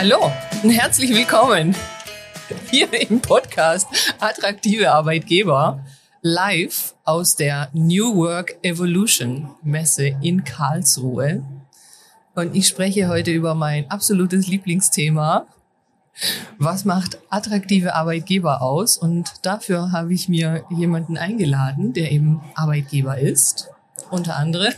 Hallo und herzlich willkommen hier im Podcast Attraktive Arbeitgeber, live aus der New Work Evolution Messe in Karlsruhe. Und ich spreche heute über mein absolutes Lieblingsthema. Was macht attraktive Arbeitgeber aus? Und dafür habe ich mir jemanden eingeladen, der eben Arbeitgeber ist. Unter anderem.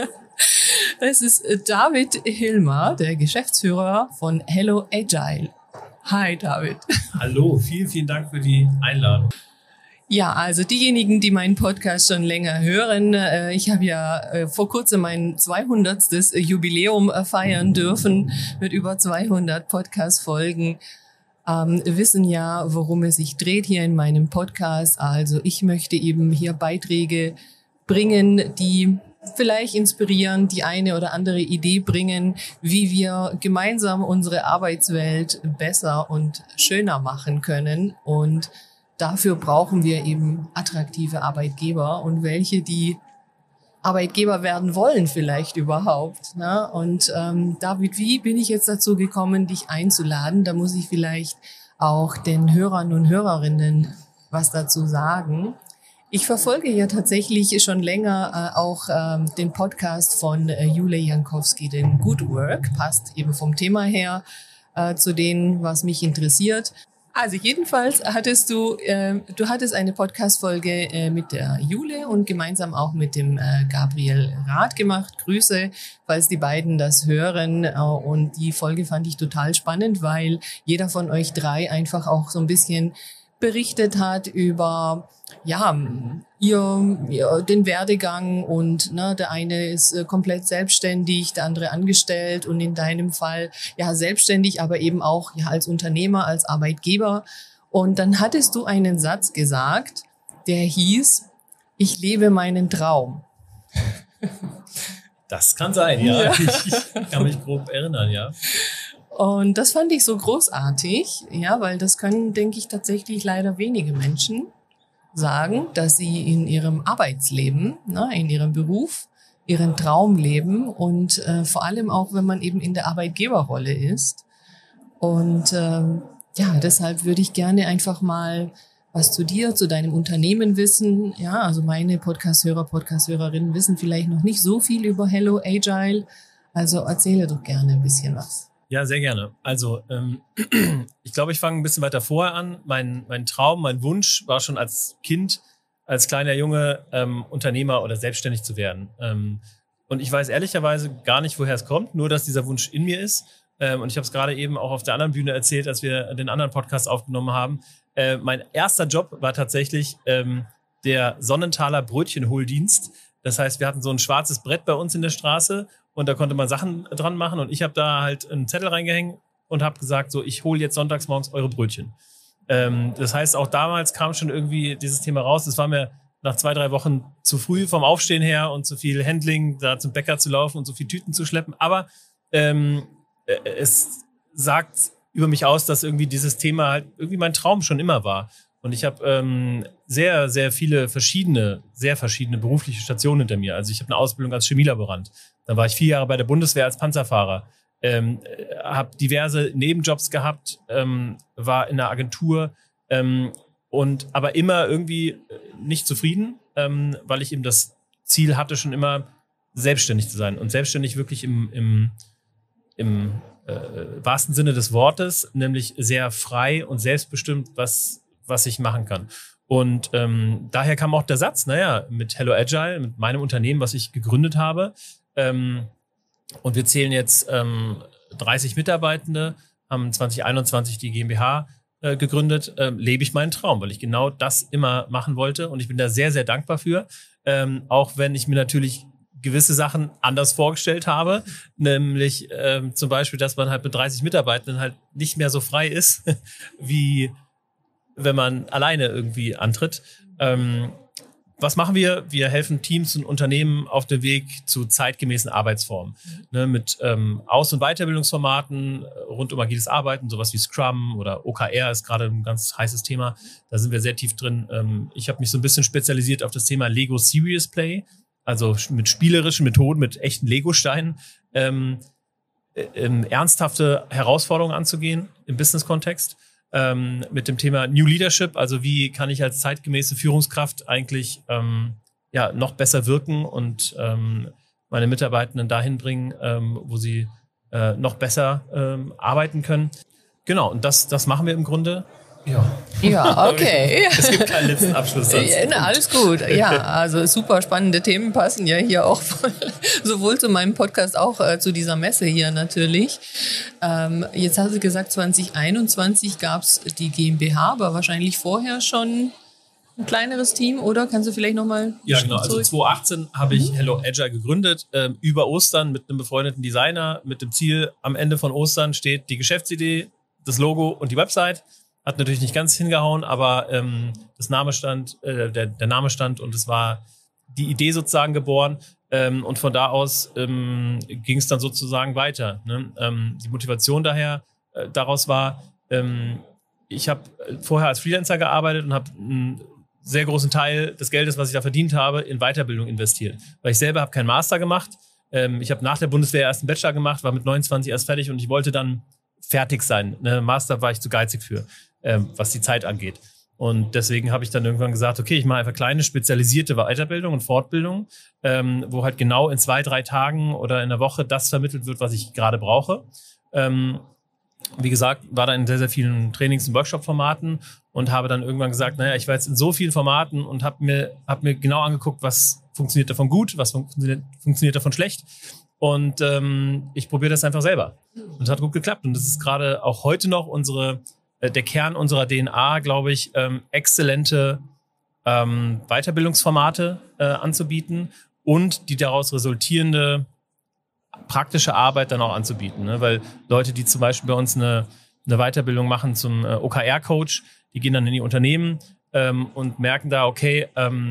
Das ist David Hilmer, der Geschäftsführer von Hello Agile. Hi David. Hallo, vielen Dank für die Einladung. Ja, also diejenigen, die meinen Podcast schon länger hören, ich habe ja vor kurzem mein 200. Jubiläum feiern dürfen mit über 200 Podcast-Folgen, wissen ja, worum es sich dreht hier in meinem Podcast. Also ich möchte eben hier Beiträge bringen, die vielleicht inspirieren, die eine oder andere Idee bringen, wie wir gemeinsam unsere Arbeitswelt besser und schöner machen können. Und dafür brauchen wir eben attraktive Arbeitgeber und welche, die Arbeitgeber werden wollen vielleicht überhaupt. Ne? Und David, wie bin ich jetzt dazu gekommen, dich einzuladen? Da muss ich vielleicht auch den Hörern und Hörerinnen was dazu sagen. Ich verfolge ja tatsächlich schon länger auch den Podcast von Jule Jankowski, den Good Work, passt eben vom Thema her zu dem, was mich interessiert. Also jedenfalls hattest du hattest eine Podcast-Folge mit der Jule und gemeinsam auch mit dem Gabriel Rath gemacht. Grüße, falls die beiden das hören. Und die Folge fand ich total spannend, weil jeder von euch drei einfach auch so ein bisschen berichtet hat über den Werdegang und der eine ist komplett selbstständig, der andere angestellt und in deinem Fall ja selbstständig, aber eben auch ja als Unternehmer, als Arbeitgeber. Und dann hattest du einen Satz gesagt, der hieß: Ich lebe meinen Traum. Das kann sein, ja. Ich kann mich grob erinnern, ja. Und das fand ich so großartig, ja, weil das können, denke ich, tatsächlich leider wenige Menschen sagen, dass sie in ihrem Arbeitsleben, in ihrem Beruf, ihren Traum leben und vor allem auch, wenn man eben in der Arbeitgeberrolle ist. Und deshalb würde ich gerne einfach mal was zu dir, zu deinem Unternehmen wissen. Ja, also meine Podcast-Hörer, Podcast-Hörerinnen wissen vielleicht noch nicht so viel über Hello Agile. Also erzähle doch gerne ein bisschen was. Ja, sehr gerne. Also ich glaube, ich fange ein bisschen weiter vorher an. Mein Traum, mein Wunsch war schon als Kind, als kleiner Junge Unternehmer oder selbstständig zu werden. Und ich weiß ehrlicherweise gar nicht, woher es kommt, nur dass dieser Wunsch in mir ist. Und ich habe es gerade eben auch auf der anderen Bühne erzählt, als wir den anderen Podcast aufgenommen haben. Mein erster Job war tatsächlich der Sonnenthaler Brötchenholdienst. Das heißt, wir hatten so ein schwarzes Brett bei uns in der Straße und da konnte man Sachen dran machen und ich habe da halt einen Zettel reingehängt und habe gesagt, so, ich hole jetzt sonntags morgens eure Brötchen. Das heißt, auch damals kam schon irgendwie dieses Thema raus. Das war mir nach 2-3 Wochen zu früh vom Aufstehen her und zu viel Handling, da zum Bäcker zu laufen und so viel Tüten zu schleppen. Aber es sagt über mich aus, dass irgendwie dieses Thema halt irgendwie mein Traum schon immer war. Und ich habe sehr, sehr viele sehr verschiedene berufliche Stationen hinter mir. Also ich habe eine Ausbildung als Chemielaborant. Dann war ich 4 Jahre bei der Bundeswehr als Panzerfahrer. Habe diverse Nebenjobs gehabt, war in der Agentur und aber immer irgendwie nicht zufrieden, weil ich eben das Ziel hatte, schon immer selbstständig zu sein. Und selbstständig wirklich im wahrsten Sinne des Wortes, nämlich sehr frei und selbstbestimmt, was ich machen kann. Und daher kam auch der Satz, mit Hello Agile, mit meinem Unternehmen, was ich gegründet habe. Und wir zählen jetzt 30 Mitarbeitende, haben 2021 die GmbH gegründet, lebe ich meinen Traum, weil ich genau das immer machen wollte. Und ich bin da sehr, sehr dankbar für. Auch wenn ich mir natürlich gewisse Sachen anders vorgestellt habe, nämlich zum Beispiel, dass man halt mit 30 Mitarbeitenden halt nicht mehr so frei ist, wie wenn man alleine irgendwie antritt. Was machen wir? Wir helfen Teams und Unternehmen auf dem Weg zu zeitgemäßen Arbeitsformen. Mit Aus- und Weiterbildungsformaten rund um agiles Arbeiten, sowas wie Scrum oder OKR ist gerade ein ganz heißes Thema. Da sind wir sehr tief drin. Ich habe mich so ein bisschen spezialisiert auf das Thema Lego Serious Play, also mit spielerischen Methoden, mit echten Lego-Steinen. ernsthafte Herausforderungen anzugehen im Business-Kontext. Mit dem Thema New Leadership, also wie kann ich als zeitgemäße Führungskraft eigentlich noch besser wirken und meine Mitarbeitenden dahin bringen, wo sie noch besser arbeiten können. Genau, und das machen wir im Grunde. Ja, okay. Es gibt keinen letzten Abschlusssatz. Ja, alles gut. Ja, also super spannende Themen passen ja hier auch sowohl zu meinem Podcast auch zu dieser Messe hier natürlich. Jetzt hast du gesagt, 2021 gab es die GmbH, aber wahrscheinlich vorher schon ein kleineres Team, oder? Kannst du vielleicht nochmal Ja, genau. Also 2018 habe ich Hello Agile gegründet, über Ostern mit einem befreundeten Designer, mit dem Ziel, am Ende von Ostern steht die Geschäftsidee, das Logo und die Website. Hat natürlich nicht ganz hingehauen, aber der Name stand und es war die Idee sozusagen geboren. Und von da aus ging es dann sozusagen weiter. Ne? Die Motivation daraus war, ich habe vorher als Freelancer gearbeitet und habe einen sehr großen Teil des Geldes, was ich da verdient habe, in Weiterbildung investiert. Weil ich selber habe keinen Master gemacht. Ich habe nach der Bundeswehr erst einen Bachelor gemacht, war mit 29 erst fertig und ich wollte dann fertig sein. Ne? Master war ich zu geizig für, was die Zeit angeht. Und deswegen habe ich dann irgendwann gesagt, okay, ich mache einfach kleine spezialisierte Weiterbildung und Fortbildung, wo halt genau in 2-3 Tagen oder in der Woche das vermittelt wird, was ich gerade brauche. Wie gesagt, war da in sehr, sehr vielen Trainings- und Workshop-Formaten und habe dann irgendwann gesagt, naja, ich war jetzt in so vielen Formaten und habe mir genau angeguckt, was funktioniert davon gut, was funktioniert davon schlecht. Und ich probiere das einfach selber. Und es hat gut geklappt. Und das ist gerade auch heute noch der Kern unserer DNA, glaube ich, exzellente Weiterbildungsformate anzubieten und die daraus resultierende praktische Arbeit dann auch anzubieten. Ne? Weil Leute, die zum Beispiel bei uns eine Weiterbildung machen zum OKR-Coach, die gehen dann in die Unternehmen und merken da, okay,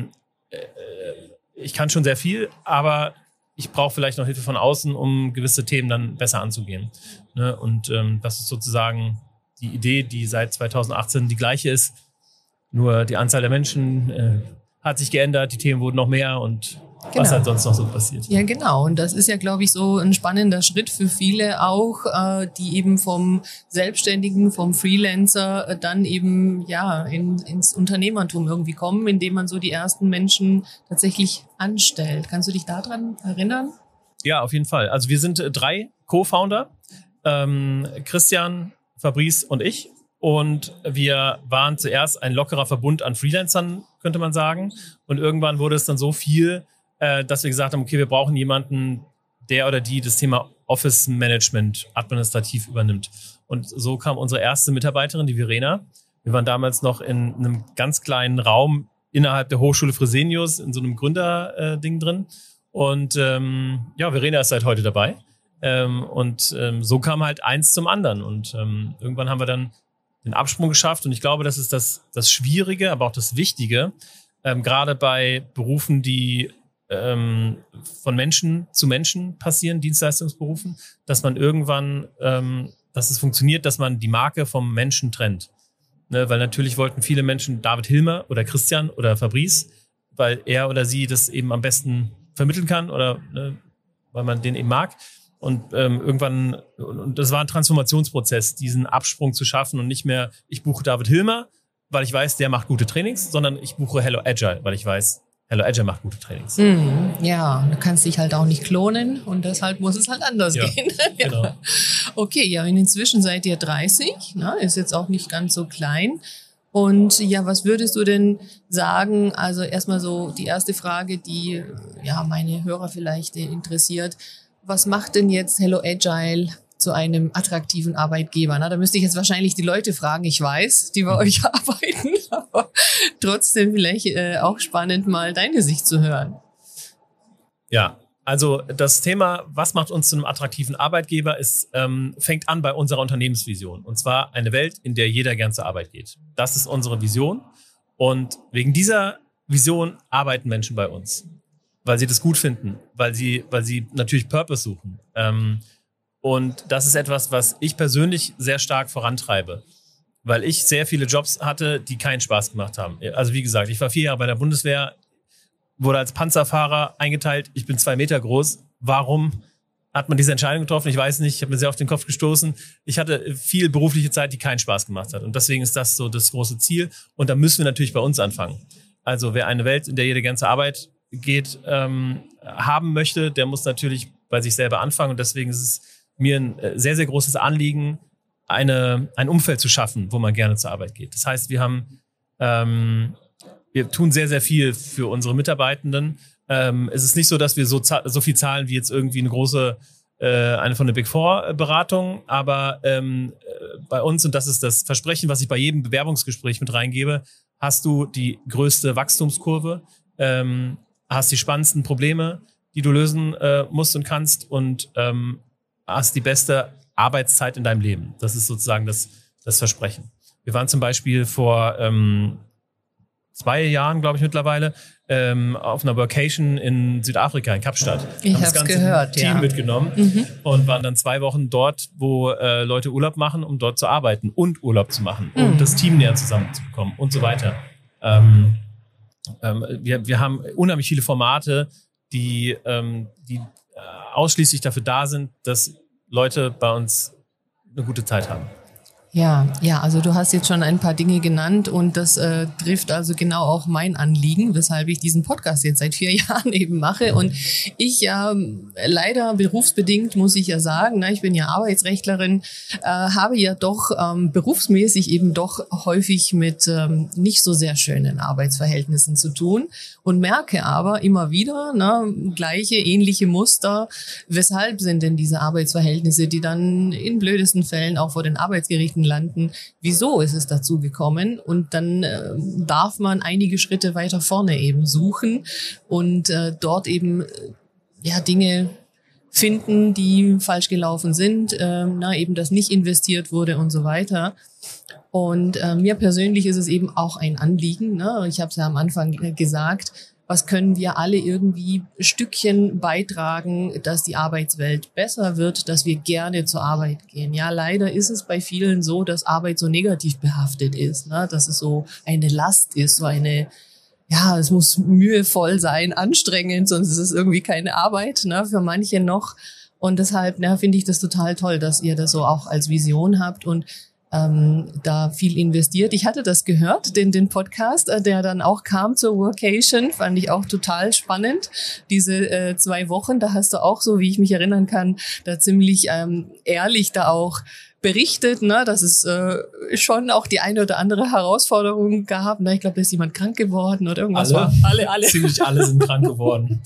ich kann schon sehr viel, aber ich brauche vielleicht noch Hilfe von außen, um gewisse Themen dann besser anzugehen. Ne? Und das ist sozusagen die Idee, die seit 2018 die gleiche ist. Nur die Anzahl der Menschen hat sich geändert, die Themen wurden noch mehr und was halt sonst noch so passiert. Ja, genau. Und das ist ja, glaube ich, so ein spannender Schritt für viele auch, die eben vom Selbstständigen, vom Freelancer dann eben ins Unternehmertum irgendwie kommen, indem man so die ersten Menschen tatsächlich anstellt. Kannst du dich daran erinnern? Ja, auf jeden Fall. Also wir sind 3 Co-Founder, Christian, Fabrice und ich. Und wir waren zuerst ein lockerer Verbund an Freelancern, könnte man sagen. Und irgendwann wurde es dann so viel, dass wir gesagt haben, okay, wir brauchen jemanden, der oder die das Thema Office Management administrativ übernimmt. Und so kam unsere erste Mitarbeiterin, die Verena. Wir waren damals noch in einem ganz kleinen Raum innerhalb der Hochschule Fresenius, in so einem Gründerding drin. Und Verena ist seit heute dabei. So kam halt eins zum anderen. Und irgendwann haben wir dann den Absprung geschafft. Und ich glaube, das ist das Schwierige, aber auch das Wichtige, gerade bei Berufen, die von Menschen zu Menschen passieren, Dienstleistungsberufen, dass man irgendwann, dass es funktioniert, dass man die Marke vom Menschen trennt. Ne, weil natürlich wollten viele Menschen David Hilmer oder Christian oder Fabrice, weil er oder sie das eben am besten vermitteln kann oder weil man den eben mag. Und irgendwann, und das war ein Transformationsprozess, diesen Absprung zu schaffen und nicht mehr, ich buche David Hilmer, weil ich weiß, der macht gute Trainings, sondern ich buche Hello Agile, weil ich weiß, Hello Agile macht gute Trainings. Ja, du kannst dich halt auch nicht klonen und deshalb muss es halt anders gehen. Genau. Okay, ja, und inzwischen seid ihr 30, ist jetzt auch nicht ganz so klein. Und ja, was würdest du denn sagen, also erstmal so die erste Frage, die meine Hörer vielleicht interessiert, was macht denn jetzt Hello Agile zu einem attraktiven Arbeitgeber? Da müsste ich jetzt wahrscheinlich die Leute fragen, ich weiß, die bei euch arbeiten, aber trotzdem vielleicht auch spannend, mal deine Sicht zu hören. Ja, also das Thema, was macht uns zu einem attraktiven Arbeitgeber, fängt an bei unserer Unternehmensvision. Und zwar eine Welt, in der jeder gern zur Arbeit geht. Das ist unsere Vision. Und wegen dieser Vision arbeiten Menschen bei uns. Weil sie das gut finden, weil sie natürlich Purpose suchen. Und das ist etwas, was ich persönlich sehr stark vorantreibe, weil ich sehr viele Jobs hatte, die keinen Spaß gemacht haben. Also wie gesagt, ich war 4 Jahre bei der Bundeswehr, wurde als Panzerfahrer eingeteilt, ich bin 2 Meter groß. Warum hat man diese Entscheidung getroffen. Ich weiß nicht, ich habe mir sehr auf den Kopf gestoßen. Ich hatte viel berufliche Zeit, die keinen Spaß gemacht hat. Und deswegen ist das so das große Ziel. Und da müssen wir natürlich bei uns anfangen. Also wer eine Welt, in der jede ganze Arbeit geht, haben möchte, der muss natürlich bei sich selber anfangen. Und deswegen ist es mir ein sehr, sehr großes Anliegen, ein Umfeld zu schaffen, wo man gerne zur Arbeit geht. Das heißt, wir tun sehr, sehr viel für unsere Mitarbeitenden. Es ist nicht so, dass wir so viel zahlen wie jetzt irgendwie eine von der Big Four Beratung, aber bei uns, und das ist das Versprechen, was ich bei jedem Bewerbungsgespräch mit reingebe, hast du die größte Wachstumskurve, hast die spannendsten Probleme, die du lösen musst und kannst, und hast die beste Arbeitszeit in deinem Leben. Das ist sozusagen das Versprechen. Wir waren zum Beispiel vor 2 Jahren, glaube ich mittlerweile, auf einer Workation in Südafrika, in Kapstadt. Ich habe es gehört, Team mitgenommen und waren dann 2 Wochen dort, wo Leute Urlaub machen, um dort zu arbeiten und Urlaub zu machen und das Team näher zusammenzubekommen und so weiter. Wir haben unheimlich viele Formate, die ausschließlich dafür da sind, dass Leute bei uns eine gute Zeit haben. Ja, also du hast jetzt schon ein paar Dinge genannt und das trifft also genau auch mein Anliegen, weshalb ich diesen Podcast jetzt seit 4 Jahren eben mache. Und ich leider berufsbedingt, muss ich ja sagen, ich bin ja Arbeitsrechtlerin, habe ja doch berufsmäßig eben doch häufig mit nicht so sehr schönen Arbeitsverhältnissen zu tun und merke aber immer wieder gleiche, ähnliche Muster. Weshalb sind denn diese Arbeitsverhältnisse, die dann in blödesten Fällen auch vor den Arbeitsgerichten landen? Wieso ist es dazu gekommen? Und dann darf man einige Schritte weiter vorne eben suchen und dort eben Dinge finden, die falsch gelaufen sind, eben dass nicht investiert wurde und so weiter. Und mir persönlich ist es eben auch ein Anliegen, ich habe es ja am Anfang gesagt, was können wir alle irgendwie Stückchen beitragen, dass die Arbeitswelt besser wird, dass wir gerne zur Arbeit gehen. Ja, leider ist es bei vielen so, dass Arbeit so negativ behaftet ist, dass es so eine Last ist, so eine, es muss mühevoll sein, anstrengend, sonst ist es irgendwie keine Arbeit, für manche noch. Und deshalb, finde ich das total toll, dass ihr das so auch als Vision habt und da viel investiert. Ich hatte das gehört, den Podcast, der dann auch kam zur Workation, fand ich auch total spannend. Diese 2 Wochen, da hast du auch so, wie ich mich erinnern kann, da ziemlich ehrlich da auch berichtet, dass es schon auch die eine oder andere Herausforderung gab. Ich glaube, da ist jemand krank geworden oder irgendwas. Alle. Ziemlich alle sind krank geworden.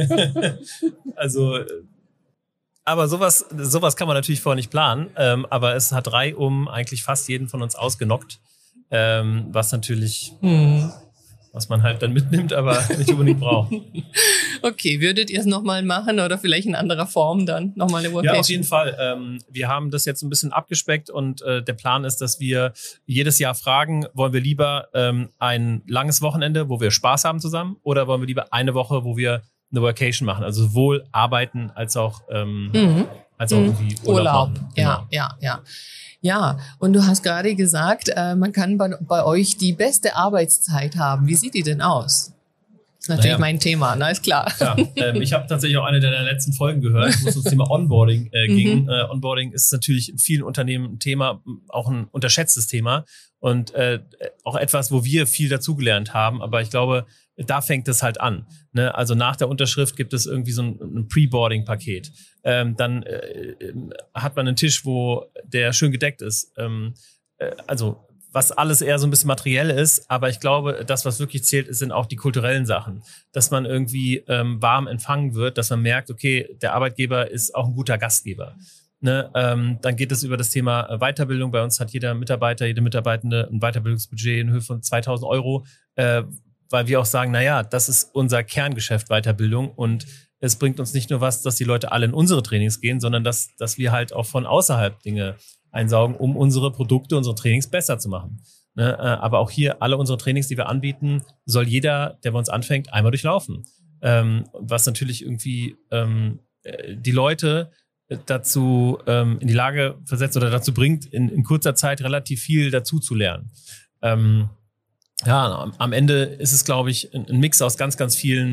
Also aber sowas kann man natürlich vorher nicht planen. Aber es hat reihum eigentlich fast jeden von uns ausgenockt. Was natürlich, was man halt dann mitnimmt, aber nicht unbedingt braucht. Okay, würdet ihr es nochmal machen oder vielleicht in anderer Form dann nochmal eine Workation? Ja, auf jeden Fall. Wir haben das jetzt ein bisschen abgespeckt und der Plan ist, dass wir jedes Jahr fragen, wollen wir lieber ein langes Wochenende, wo wir Spaß haben zusammen, oder wollen wir lieber eine Woche, wo wir eine Workation machen, also sowohl arbeiten als auch irgendwie Urlaub machen. Genau. Ja, und du hast gerade gesagt, man kann bei euch die beste Arbeitszeit haben. Wie sieht die denn aus? Das ist natürlich mein Thema, ist klar. Ja, ich habe tatsächlich auch eine der letzten Folgen gehört, wo es ums Thema Onboarding ging. Onboarding ist natürlich in vielen Unternehmen ein Thema, auch ein unterschätztes Thema und auch etwas, wo wir viel dazugelernt haben. Aber ich glaube, da fängt es halt an. Also nach der Unterschrift gibt es irgendwie so ein Pre-Boarding-Paket. Dann hat man einen Tisch, wo der schön gedeckt ist. Also was alles eher so ein bisschen materiell ist, aber ich glaube, das, was wirklich zählt, sind auch die kulturellen Sachen. Dass man irgendwie warm empfangen wird, dass man merkt, okay, der Arbeitgeber ist auch ein guter Gastgeber. Dann geht es über das Thema Weiterbildung. Bei uns hat jeder Mitarbeiter, jede Mitarbeitende ein Weiterbildungsbudget in Höhe von 2.000 Euro, weil wir auch sagen, das ist unser Kerngeschäft, Weiterbildung, und es bringt uns nicht nur was, dass die Leute alle in unsere Trainings gehen, sondern dass wir halt auch von außerhalb Dinge einsaugen, um unsere Produkte, unsere Trainings besser zu machen. Aber auch hier, alle unsere Trainings, die wir anbieten, soll jeder, der bei uns anfängt, einmal durchlaufen. Was natürlich irgendwie die Leute dazu in die Lage versetzt oder dazu bringt, in kurzer Zeit relativ viel dazu zu lernen. Am Ende ist es, glaube ich, ein Mix aus ganz, ganz vielen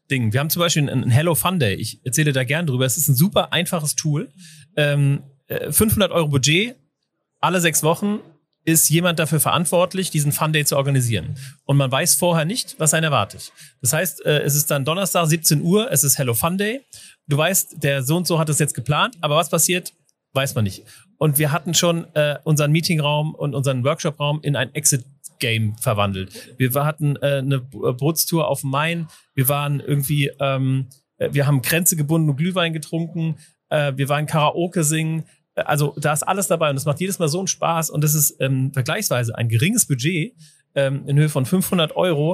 Dingen. Wir haben zum Beispiel ein Hello Fun Day. Ich erzähle da gern drüber. Es ist ein super einfaches Tool. 500 € Budget, alle 6 Wochen ist jemand dafür verantwortlich, diesen Fun Day zu organisieren. Und man weiß vorher nicht, was einen erwartet. Das heißt, es ist dann Donnerstag, 17 Uhr, es ist Hello Fun Day. Du weißt, der so und so hat es jetzt geplant, aber was passiert, weiß man nicht. Und wir hatten schon unseren Meetingraum und unseren Workshopraum in ein Exit-Game verwandelt. Wir hatten eine Bootstour auf dem Main. Wir waren irgendwie, wir haben Kränze gebunden und Glühwein getrunken. Wir waren Karaoke singen. Also da ist alles dabei und es macht jedes Mal so einen Spaß und das ist vergleichsweise ein geringes Budget in Höhe von 500 €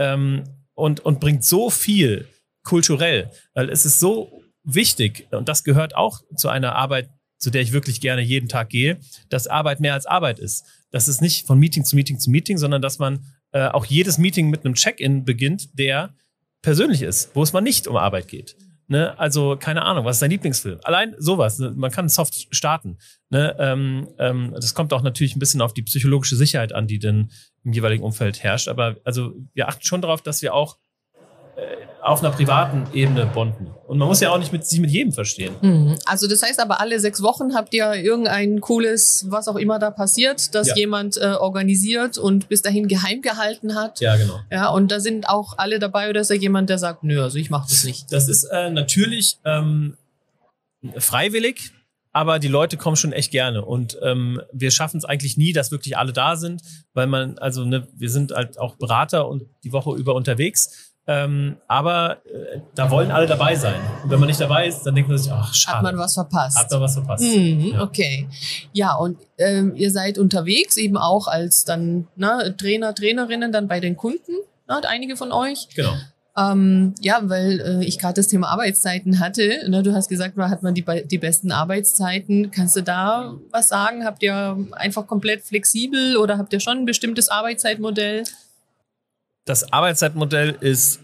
und bringt so viel kulturell, weil es ist so wichtig und das gehört auch zu einer Arbeit, zu der ich wirklich gerne jeden Tag gehe, dass Arbeit mehr als Arbeit ist. Dass es nicht von Meeting zu Meeting zu Meeting, sondern dass man auch jedes Meeting mit einem Check-in beginnt, der persönlich ist, wo es mal nicht um Arbeit geht. Ne? Also, keine Ahnung, was ist dein Lieblingsfilm? Allein sowas, ne? Man kann soft starten. Ne? Das kommt auch natürlich ein bisschen auf die psychologische Sicherheit an, die dann im jeweiligen Umfeld herrscht. Aber also wir achten schon darauf, dass wir auch auf einer privaten Ebene bonden. Und man muss ja auch nicht sich mit jedem verstehen. Also das heißt aber, alle 6 Wochen habt ihr irgendein cooles, was auch immer da passiert, das jemand organisiert und bis dahin geheim gehalten hat. Ja, genau. Ja, und da sind auch alle dabei oder ist da jemand, der sagt, nö, also ich mache das nicht? Das ist natürlich freiwillig, aber die Leute kommen schon echt gerne. Und wir schaffen es eigentlich nie, dass wirklich alle da sind, weil wir sind halt auch Berater und die Woche über unterwegs. Aber da wollen alle dabei sein. Und wenn man nicht dabei ist, dann denkt man sich, ach, schade. Hat man was verpasst. Hat man was verpasst. Ja. Okay. Ja, und ihr seid unterwegs eben auch als dann Trainer, Trainerinnen dann bei den Kunden, einige von euch. Genau. Ja, weil ich gerade das Thema Arbeitszeiten hatte. Du hast gesagt, da hat man die besten Arbeitszeiten. Kannst du da was sagen? Habt ihr einfach komplett flexibel oder habt ihr schon ein bestimmtes Arbeitszeitmodell? Das Arbeitszeitmodell ist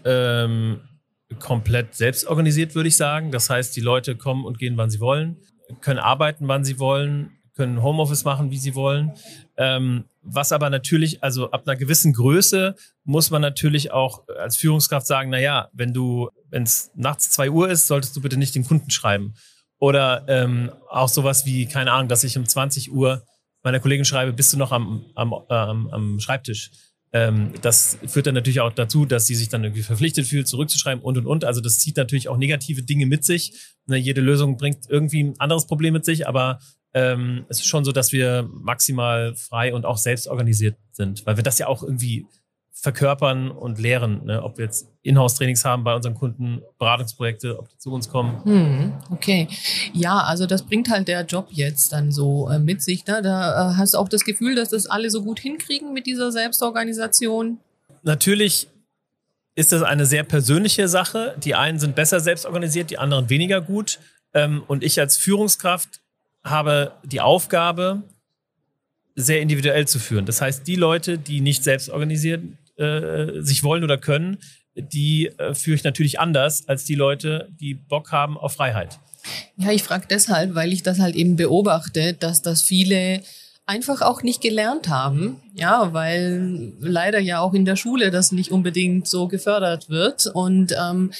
komplett selbst organisiert, würde ich sagen. Das heißt, die Leute kommen und gehen, wann sie wollen, können arbeiten, wann sie wollen, können Homeoffice machen, wie sie wollen. Was aber natürlich, also ab einer gewissen Größe muss man natürlich auch als Führungskraft sagen, naja, wenn es nachts 2 Uhr ist, solltest du bitte nicht den Kunden schreiben. Oder auch sowas wie, keine Ahnung, dass ich um 20 Uhr meiner Kollegin schreibe, bist du noch am Schreibtisch? Das führt dann natürlich auch dazu, dass sie sich dann irgendwie verpflichtet fühlt, zurückzuschreiben und. Also das zieht natürlich auch negative Dinge mit sich. Jede Lösung bringt irgendwie ein anderes Problem mit sich, aber es ist schon so, dass wir maximal frei und auch selbst organisiert sind, weil wir das ja auch irgendwie verkörpern und lehren, ne? Ob wir jetzt Inhouse-Trainings haben bei unseren Kunden, Beratungsprojekte, ob die zu uns kommen. Okay. Ja, also das bringt halt der Job jetzt dann so mit sich. Ne? Da hast du auch das Gefühl, dass das alle so gut hinkriegen mit dieser Selbstorganisation? Natürlich ist das eine sehr persönliche Sache. Die einen sind besser selbst organisiert, die anderen weniger gut. Und ich als Führungskraft habe die Aufgabe, sehr individuell zu führen. Das heißt, die Leute, die nicht selbst organisiert sich wollen oder können, die führe ich natürlich anders als die Leute, die Bock haben auf Freiheit. Ja, ich frage deshalb, weil ich das halt eben beobachte, dass das viele einfach auch nicht gelernt haben. Ja, weil leider ja auch in der Schule das nicht unbedingt so gefördert wird und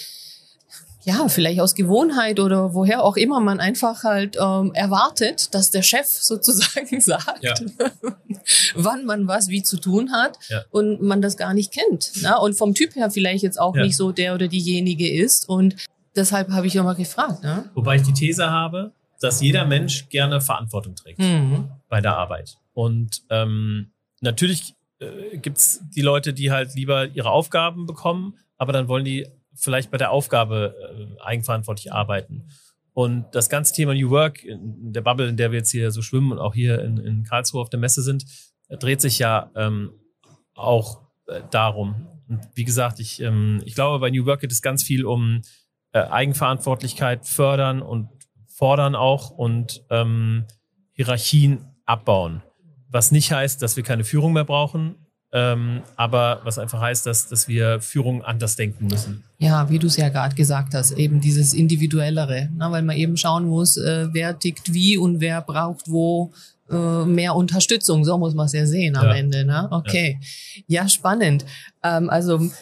ja, vielleicht aus Gewohnheit oder woher auch immer man einfach halt erwartet, dass der Chef sozusagen sagt, wann man was wie zu tun hat und man das gar nicht kennt. Na? Und vom Typ her vielleicht jetzt auch nicht so der oder diejenige ist und deshalb habe ich immer gefragt. Ne? Wobei ich die These habe, dass jeder Mensch gerne Verantwortung trägt bei der Arbeit. Und natürlich gibt's die Leute, die halt lieber ihre Aufgaben bekommen, aber dann wollen die vielleicht bei der Aufgabe eigenverantwortlich arbeiten. Und das ganze Thema New Work, in der Bubble, in der wir jetzt hier so schwimmen und auch hier in Karlsruhe auf der Messe sind, dreht sich ja auch darum. Und wie gesagt, ich glaube, bei New Work geht es ganz viel um Eigenverantwortlichkeit fördern und fordern auch und Hierarchien abbauen. Was nicht heißt, dass wir keine Führung mehr brauchen, aber was einfach heißt, dass wir Führung anders denken müssen. Ja, wie du es ja gerade gesagt hast, eben dieses Individuellere, weil man eben schauen muss, wer tickt wie und wer braucht wo mehr Unterstützung. So muss man es ja sehen am Ende. Ne? Okay, ja, spannend. Also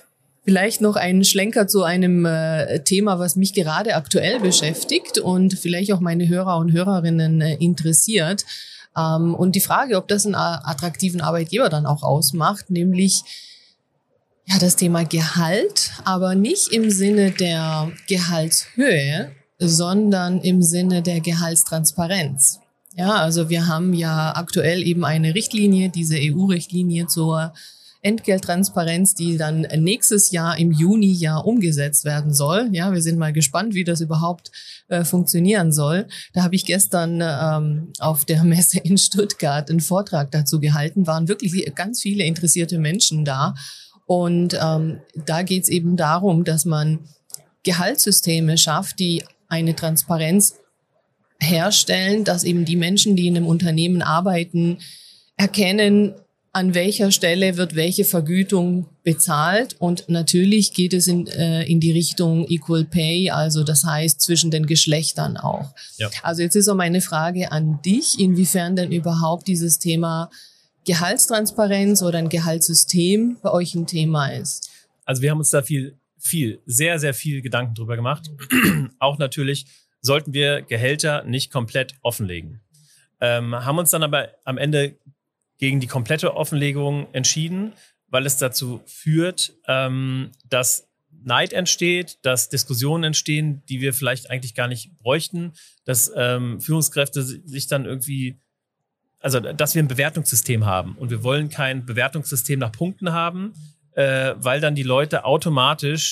Vielleicht noch einen Schlenker zu einem Thema, was mich gerade aktuell beschäftigt und vielleicht auch meine Hörer und Hörerinnen interessiert. Und die Frage, ob das einen attraktiven Arbeitgeber dann auch ausmacht, nämlich ja das Thema Gehalt, aber nicht im Sinne der Gehaltshöhe, sondern im Sinne der Gehaltstransparenz. Ja, also wir haben ja aktuell eben eine Richtlinie, diese EU-Richtlinie zur Entgelttransparenz, die dann nächstes Jahr im Juni ja umgesetzt werden soll. Ja, wir sind mal gespannt, wie das überhaupt funktionieren soll. Da habe ich gestern auf der Messe in Stuttgart einen Vortrag dazu gehalten, waren wirklich ganz viele interessierte Menschen da. Und da geht es eben darum, dass man Gehaltssysteme schafft, die eine Transparenz herstellen, dass eben die Menschen, die in einem Unternehmen arbeiten, erkennen, an welcher Stelle wird welche Vergütung bezahlt. Und natürlich geht es in die Richtung Equal Pay, also das heißt zwischen den Geschlechtern auch. Ja. Also jetzt ist auch meine Frage an dich, inwiefern denn überhaupt dieses Thema Gehaltstransparenz oder ein Gehaltssystem bei euch ein Thema ist. Also wir haben uns da sehr, sehr viel Gedanken drüber gemacht. Auch natürlich sollten wir Gehälter nicht komplett offenlegen. Haben uns dann aber am Ende gegen die komplette Offenlegung entschieden, weil es dazu führt, dass Neid entsteht, dass Diskussionen entstehen, die wir vielleicht eigentlich gar nicht bräuchten, dass Führungskräfte sich dann irgendwie, also dass wir ein Bewertungssystem haben und wir wollen kein Bewertungssystem nach Punkten haben, weil dann die Leute automatisch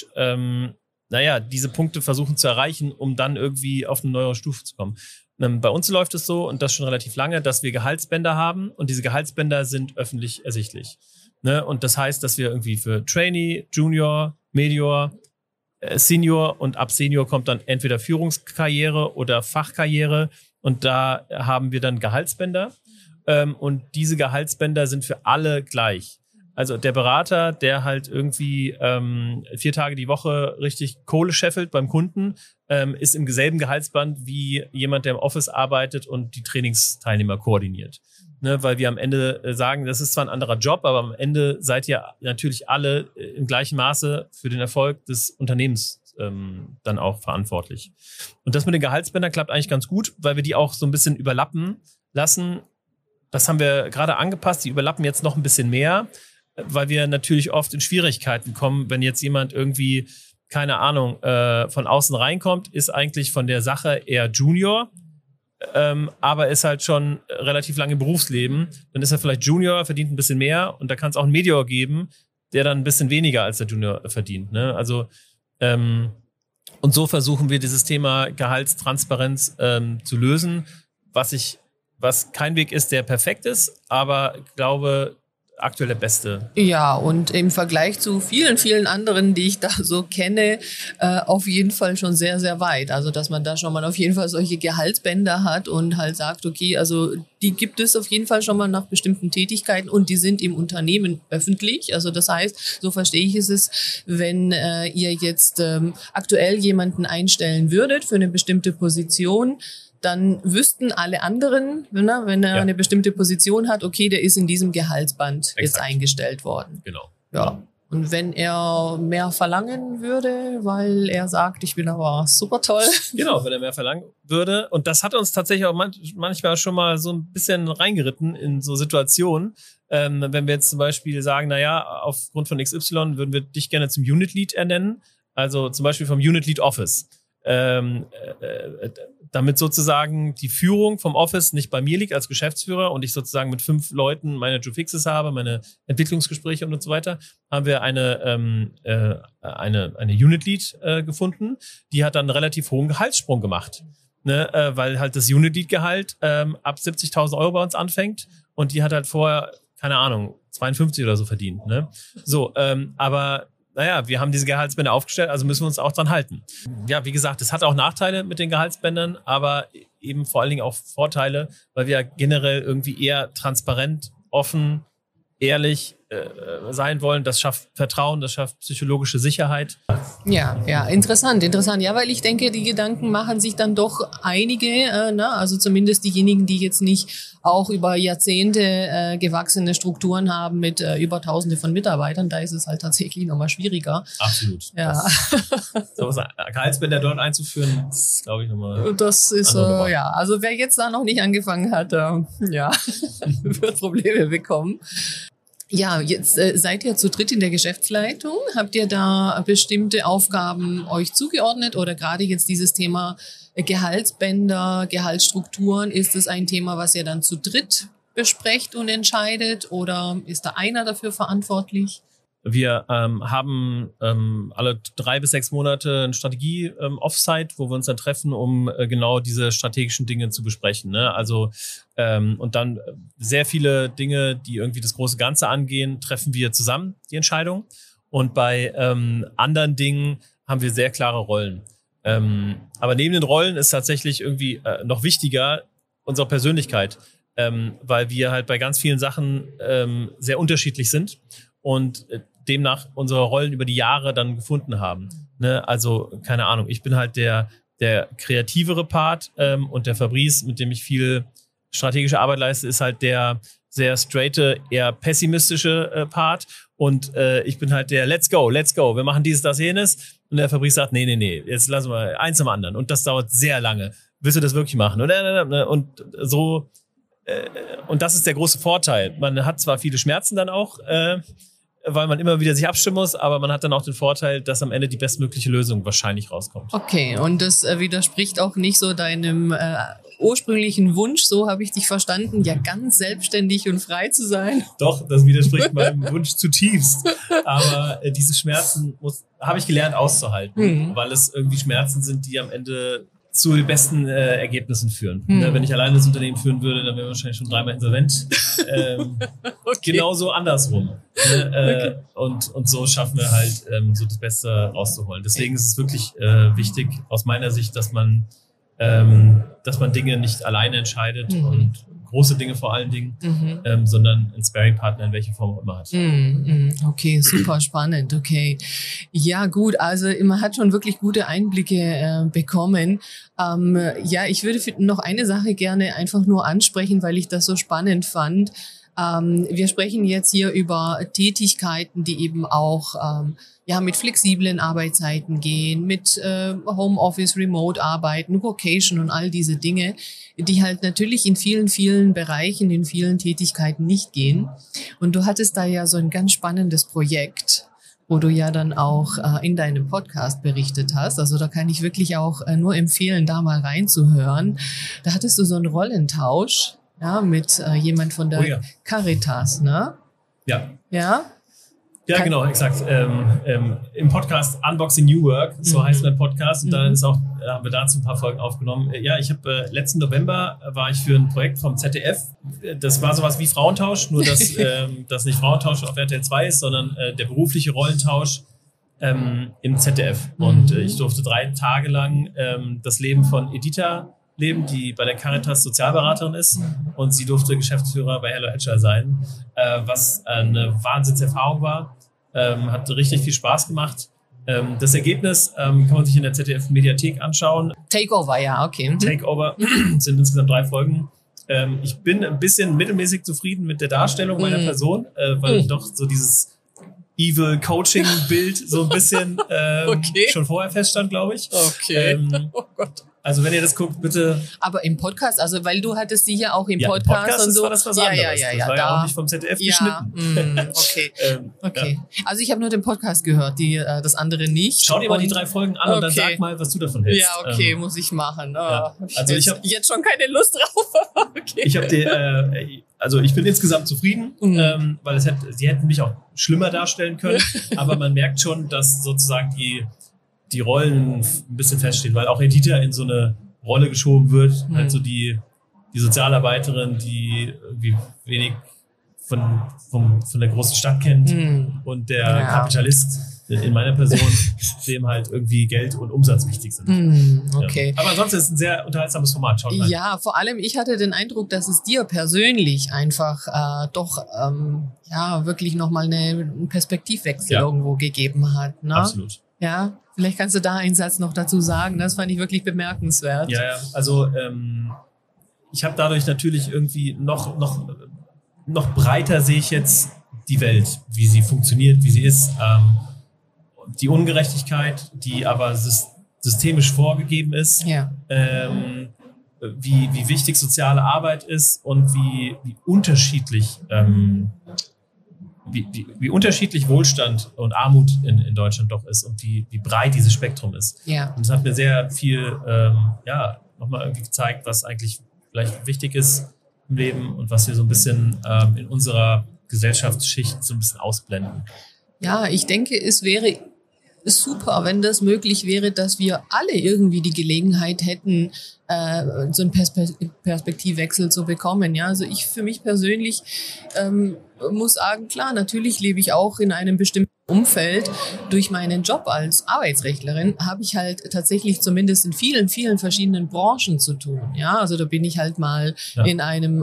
diese Punkte versuchen zu erreichen, um dann irgendwie auf eine neue Stufe zu kommen. Bei uns läuft es so, und das schon relativ lange, dass wir Gehaltsbänder haben und diese Gehaltsbänder sind öffentlich ersichtlich. Ne? Und das heißt, dass wir irgendwie für Trainee, Junior, Medior, Senior und ab Senior kommt dann entweder Führungskarriere oder Fachkarriere und da haben wir dann Gehaltsbänder und diese Gehaltsbänder sind für alle gleich. Also der Berater, der halt irgendwie 4 Tage die Woche richtig Kohle scheffelt beim Kunden, ist im selben Gehaltsband wie jemand, der im Office arbeitet und die Trainingsteilnehmer koordiniert. Ne, weil wir am Ende sagen, das ist zwar ein anderer Job, aber am Ende seid ihr natürlich alle im gleichen Maße für den Erfolg des Unternehmens dann auch verantwortlich. Und das mit den Gehaltsbändern klappt eigentlich ganz gut, weil wir die auch so ein bisschen überlappen lassen. Das haben wir gerade angepasst, die überlappen jetzt noch ein bisschen mehr, weil wir natürlich oft in Schwierigkeiten kommen, wenn jetzt jemand irgendwie, keine Ahnung, von außen reinkommt, ist eigentlich von der Sache eher Junior, aber ist halt schon relativ lange im Berufsleben. Dann ist er vielleicht Junior, verdient ein bisschen mehr und da kann es auch einen Medior geben, der dann ein bisschen weniger als der Junior verdient. Ne? Also und so versuchen wir dieses Thema Gehaltstransparenz zu lösen, was kein Weg ist, der perfekt ist, aber ich glaube, aktuell der beste. Ja, und im Vergleich zu vielen, vielen anderen, die ich da so kenne, auf jeden Fall schon sehr, sehr weit. Also, dass man da schon mal auf jeden Fall solche Gehaltsbänder hat und halt sagt, okay, also die gibt es auf jeden Fall schon mal nach bestimmten Tätigkeiten und die sind im Unternehmen öffentlich. Also das heißt, so verstehe ich es, wenn ihr jetzt aktuell jemanden einstellen würdet für eine bestimmte Position, dann wüssten alle anderen, wenn er eine bestimmte Position hat, okay, der ist in diesem Gehaltsband jetzt eingestellt worden. Genau. Ja. Und wenn er mehr verlangen würde, weil er sagt, ich bin aber super toll. Genau, wenn er mehr verlangen würde. Und das hat uns tatsächlich auch manchmal schon mal so ein bisschen reingeritten in so Situationen. Wenn wir jetzt zum Beispiel sagen, aufgrund von XY würden wir dich gerne zum Unit Lead ernennen. Also zum Beispiel vom Unit Lead Office. Damit sozusagen die Führung vom Office nicht bei mir liegt als Geschäftsführer und ich sozusagen mit 5 Leuten meine Joe Fixes habe, meine Entwicklungsgespräche und so weiter, haben wir eine Unit Lead gefunden, die hat dann einen relativ hohen Gehaltssprung gemacht, ne? Weil halt das Unit Lead Gehalt ab 70.000 Euro bei uns anfängt und die hat halt vorher, keine Ahnung, 52 oder so verdient. Ne? So, aber wir haben diese Gehaltsbänder aufgestellt, also müssen wir uns auch dran halten. Ja, wie gesagt, es hat auch Nachteile mit den Gehaltsbändern, aber eben vor allen Dingen auch Vorteile, weil wir generell irgendwie eher transparent, offen, ehrlich sein wollen. Das schafft Vertrauen, das schafft psychologische Sicherheit. Ja, interessant. Ja, weil ich denke, die Gedanken machen sich dann doch einige, also zumindest diejenigen, die jetzt nicht auch über Jahrzehnte gewachsene Strukturen haben mit über Tausende von Mitarbeitern. Da ist es halt tatsächlich nochmal schwieriger. Absolut. Ja. So was Gehaltsbänder dort einzuführen, ist, glaube ich, nochmal. Das ist, also wer jetzt da noch nicht angefangen hat, wird Probleme bekommen. Ja, jetzt seid ihr zu dritt in der Geschäftsleitung. Habt ihr da bestimmte Aufgaben euch zugeordnet oder gerade jetzt dieses Thema Gehaltsbänder, Gehaltsstrukturen, ist es ein Thema, was ihr dann zu dritt besprecht und entscheidet oder ist da einer dafür verantwortlich? Wir haben alle 3 bis 6 Monate ein Strategie-Offsite, wo wir uns dann treffen, um genau diese strategischen Dinge zu besprechen. Ne? Also und dann sehr viele Dinge, die irgendwie das große Ganze angehen, treffen wir zusammen, die Entscheidung. Und bei anderen Dingen haben wir sehr klare Rollen. Aber neben den Rollen ist tatsächlich irgendwie noch wichtiger unsere Persönlichkeit, weil wir halt bei ganz vielen Sachen sehr unterschiedlich sind und demnach unsere Rollen über die Jahre dann gefunden haben. Ne? Also, keine Ahnung, ich bin halt der kreativere Part und der Fabrice, mit dem ich viel strategische Arbeit leiste, ist halt der sehr straighte, eher pessimistische Part und ich bin halt der Let's go, wir machen dieses, das, jenes und der Fabrice sagt, nee, jetzt lassen wir eins am anderen und das dauert sehr lange. Willst du das wirklich machen? Und so und das ist der große Vorteil. Man hat zwar viele Schmerzen dann auch, weil man immer wieder sich abstimmen muss, aber man hat dann auch den Vorteil, dass am Ende die bestmögliche Lösung wahrscheinlich rauskommt. Okay, und das widerspricht auch nicht so deinem ursprünglichen Wunsch, so habe ich dich verstanden, ja ganz selbstständig und frei zu sein. Doch, das widerspricht meinem Wunsch zutiefst. Aber diese Schmerzen habe ich gelernt auszuhalten, weil es irgendwie Schmerzen sind, die am Ende zu den besten Ergebnissen führen. Wenn ich alleine das Unternehmen führen würde, dann wäre ich wahrscheinlich schon 3-mal insolvent. Okay. Genauso andersrum. Okay. Und so schaffen wir halt so das Beste rauszuholen. Deswegen ist es wirklich wichtig aus meiner Sicht, dass man Dinge nicht alleine entscheidet und große Dinge vor allen Dingen, sondern einen Sparring-Partner in welcher Form auch immer hat. Okay, super spannend, okay. Ja gut, also man hat schon wirklich gute Einblicke bekommen. Ich würde noch eine Sache gerne einfach nur ansprechen, weil ich das so spannend fand. Wir sprechen jetzt hier über Tätigkeiten, die eben auch mit flexiblen Arbeitszeiten gehen, mit Homeoffice, Remote-Arbeiten, Vocation und all diese Dinge, die halt natürlich in vielen, vielen Bereichen, in vielen Tätigkeiten nicht gehen. Und du hattest da ja so ein ganz spannendes Projekt, wo du ja dann auch in deinem Podcast berichtet hast. Also da kann ich wirklich auch nur empfehlen, da mal reinzuhören. Da hattest du so einen Rollentausch, mit jemand von der Caritas, ne? Ja. Ja? Ja, genau, exakt. Im Podcast Unboxing New Work, so heißt mein Podcast, und da haben wir dazu ein paar Folgen aufgenommen. Ich habe letzten November war ich für ein Projekt vom ZDF. Das war sowas wie Frauentausch, nur dass das nicht Frauentausch auf RTL 2 ist, sondern der berufliche Rollentausch im ZDF. Und ich durfte 3 Tage lang das Leben von Editha leben, die bei der Caritas Sozialberaterin ist, und sie durfte Geschäftsführer bei Hello Agile sein, was eine Wahnsinnserfahrung war. Hat richtig viel Spaß gemacht. Das Ergebnis kann man sich in der ZDF-Mediathek anschauen. Takeover, ja, okay. Takeover sind insgesamt 3 Folgen. Ich bin ein bisschen mittelmäßig zufrieden mit der Darstellung meiner Person, weil doch so dieses Evil Coaching-Bild so ein bisschen schon vorher feststand, glaube ich. Okay. Oh Gott. Also wenn ihr das guckt, bitte. Aber im Podcast, also weil du hattest sie ja auch im Podcast, Podcast und so. War das was anderes. Das war ja auch nicht vom ZDF geschnitten. Okay. Also ich habe nur den Podcast gehört, das andere nicht. Schau dir mal die 3 Folgen an und dann sag mal, was du davon hältst. Ja, okay, muss ich machen. Also ich habe jetzt schon keine Lust drauf. Okay. Ich bin insgesamt zufrieden, weil sie hätten mich auch schlimmer darstellen können, aber man merkt schon, dass sozusagen die Rollen ein bisschen feststehen, weil auch Editha in so eine Rolle geschoben wird, halt so die Sozialarbeiterin, die irgendwie wenig von der großen Stadt kennt und der Kapitalist, in meiner Person, dem halt irgendwie Geld und Umsatz wichtig sind. Okay. Ja. Aber ansonsten ist es ein sehr unterhaltsames Format. Schaut rein. Ja, vor allem ich hatte den Eindruck, dass es dir persönlich einfach wirklich nochmal einen Perspektivwechsel irgendwo gegeben hat. Ne? Absolut. Ja, vielleicht kannst du da einen Satz noch dazu sagen. Das fand ich wirklich bemerkenswert. Ja, also ich habe dadurch natürlich irgendwie noch breiter sehe ich jetzt die Welt, wie sie funktioniert, wie sie ist. Die Ungerechtigkeit, die aber systemisch vorgegeben ist. Ja. Wie wichtig soziale Arbeit ist und wie unterschiedlich wie unterschiedlich Wohlstand und Armut in Deutschland doch ist und wie breit dieses Spektrum ist. Ja. Und es hat mir sehr viel nochmal irgendwie gezeigt, was eigentlich vielleicht wichtig ist im Leben und was wir so ein bisschen in unserer Gesellschaftsschicht so ein bisschen ausblenden. Ja, ich denke, es wäre super, wenn das möglich wäre, dass wir alle irgendwie die Gelegenheit hätten, so einen Perspektivwechsel zu bekommen. Ja, also ich für mich persönlich muss sagen, klar, natürlich lebe ich auch in einem bestimmten Umfeld. Durch meinen Job als Arbeitsrechtlerin habe ich halt tatsächlich zumindest in vielen, vielen verschiedenen Branchen zu tun. Ja, also da bin ich halt mal in einem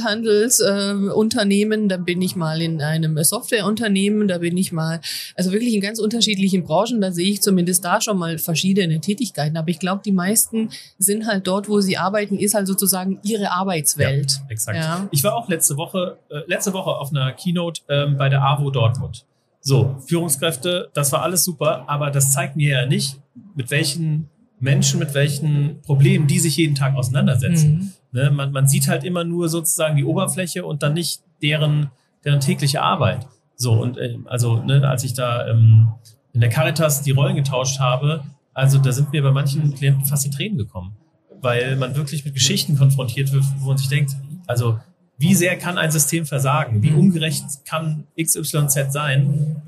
Einzelhandelsunternehmen, dann bin ich mal in einem Softwareunternehmen, da bin ich mal, also wirklich in ganz unterschiedlichen Branchen, da sehe ich zumindest da schon mal verschiedene Tätigkeiten. Aber ich glaube, die meisten sind halt dort, wo sie arbeiten, ist halt sozusagen ihre Arbeitswelt. Ja, exakt. Ja. Ich war auch letzte Woche auf einer Keynote bei der AWO Dortmund. So, Führungskräfte, das war alles super, aber das zeigt mir ja nicht, mit welchen Menschen, mit welchen Problemen die sich jeden Tag auseinandersetzen. Ne, man sieht halt immer nur sozusagen die Oberfläche und dann nicht deren tägliche Arbeit. So, und als ich da in der Caritas die Rollen getauscht habe, also da sind mir bei manchen Klienten fast die Tränen gekommen, weil man wirklich mit Geschichten konfrontiert wird, wo man sich denkt, also wie sehr kann ein System versagen? Wie ungerecht kann XYZ sein?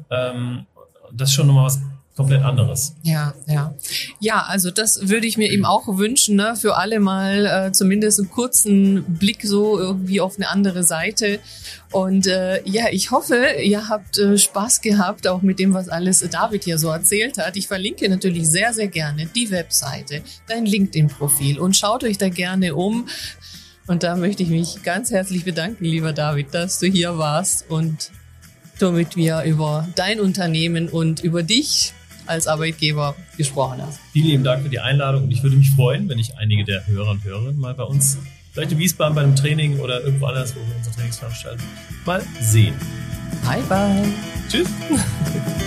Das ist schon nochmal was komplett anderes. Ja, also das würde ich mir eben auch wünschen, ne? Für alle mal zumindest einen kurzen Blick so irgendwie auf eine andere Seite. Und ich hoffe, ihr habt Spaß gehabt, auch mit dem, was alles David hier so erzählt hat. Ich verlinke natürlich sehr, sehr gerne die Webseite, dein LinkedIn-Profil und schaut euch da gerne um. Und da möchte ich mich ganz herzlich bedanken, lieber David, dass du hier warst und du mit mir über dein Unternehmen und über dich als Arbeitgeber gesprochen hast. Vielen lieben Dank für die Einladung und ich würde mich freuen, wenn ich einige der Hörer und Hörerinnen mal bei uns, vielleicht in Wiesbaden bei einem Training oder irgendwo anders, wo wir unsere Trainings veranstalten, mal sehen. Bye, bye. Tschüss.